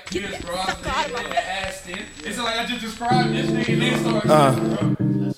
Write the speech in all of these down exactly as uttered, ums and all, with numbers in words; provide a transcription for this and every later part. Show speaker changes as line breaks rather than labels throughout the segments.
Pierce Brosnan and Aston. It's like I just described this nigga and then started uh.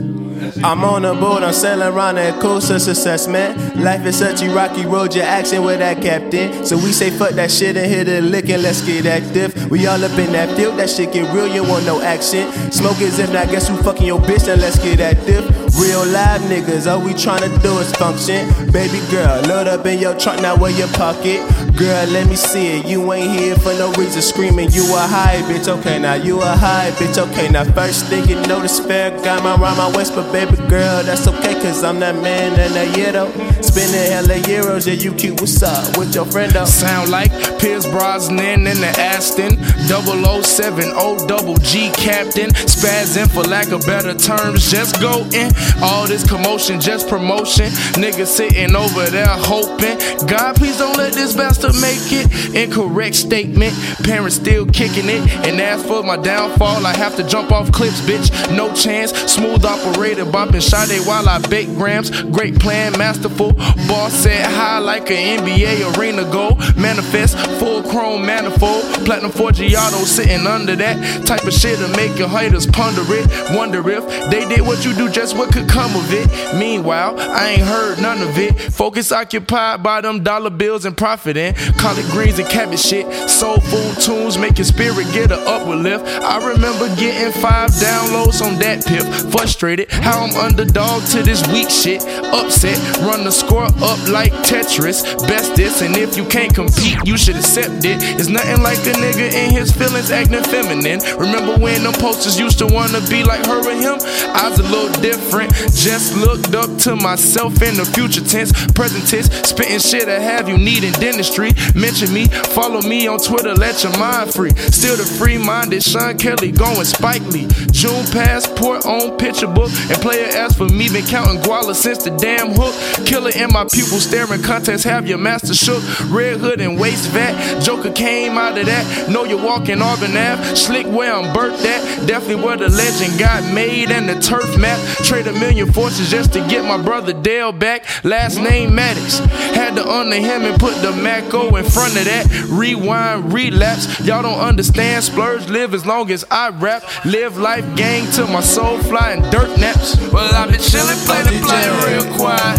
I'm on a boat, I'm sailing around that coast of success, man. Life is such a rocky road, you're asking with that captain. So we say fuck that shit and hit a lick and let's get active. We all up in that field, that shit get real, you want no action. Smoke is if not, guess who fucking your bitch, then let's get active. Real live niggas, all we tryna do is function. Baby girl, load up in your trunk, now where your pocket. Girl, let me see it, you ain't here for no reason screaming. You a high bitch, okay, now you a high bitch, okay. Now first thing you know this fair, got my around my waist, but baby girl, that's okay, cause I'm that man in that year though. Spending hella euros, yeah, you cute, what's up with your friend though?
Sound like Pierce Brosnan in the Aston, double oh seven oh double G Captain. Spazzing for lack of better terms, just go in. All this commotion, just promotion. Niggas sitting over there hoping, God please don't let this bastard make it. Incorrect statement, parents still kicking it. And as for my downfall, I have to jump off clips, bitch. No chance, smooth operator, bopping Sade while I bake grams. Great plan, masterful. Boss set high like an N B A arena goal. Manifest, full chrome manifold. Platinum Forgiato sitting under that type of shit to make your haters ponder it. Wonder if they did what you do, just what could come of it. Meanwhile, I ain't heard none of it. Focus occupied by them dollar bills and profiting. Collard greens and cabbage shit. Soul food tunes make your spirit get a upward lift. I remember getting five downloads on that pip. Frustrated how I'm underdog to this weak shit. Upset, run the score up like Tetris. Best this, and if you can't compete, you should accept it. It's nothing like a nigga in his feelings acting feminine. Remember when them posters used to wanna be like her and him? I was a little different. Just looked up to myself in the future tense. Present tense, spitting shit I have you need in dentistry. Mention me, follow me on Twitter, let your mind free. Still the free-minded Sean Kelly going Spike Lee. June passport on picture book. And player asked for me, been counting guala since the damn hook. Killer in my pupil staring contest, have your master shook. Red hood and waist vat, Joker came out of that. Know you're walking Auburn Ave, slick where I'm birthed at. Definitely where the legend got made and the turf map. Trade a million forces just to get my brother Dale back. Last name Maddox, had to honor him and put the Maco in front of that. Rewind, relapse, y'all don't understand. Splurge, live as long as I rap. Live life gang till my soul flying dirt naps. Well, I've been chillin', play the play real quiet.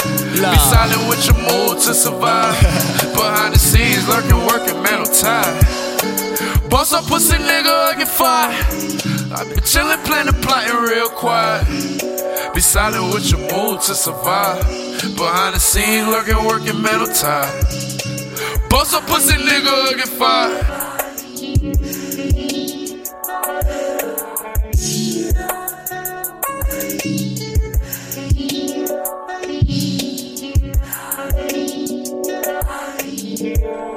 Be silent with your mood to survive. Behind the scenes, lurking, working, man, I'm tired. Boss up, pussy nigga, I get fired. I've been chillin', playing the plotting real quiet. Be silent with your mood to survive. Behind the scenes, lurking, working, man, I'm tired. Boss up, pussy nigga, I get fired.
Yeah.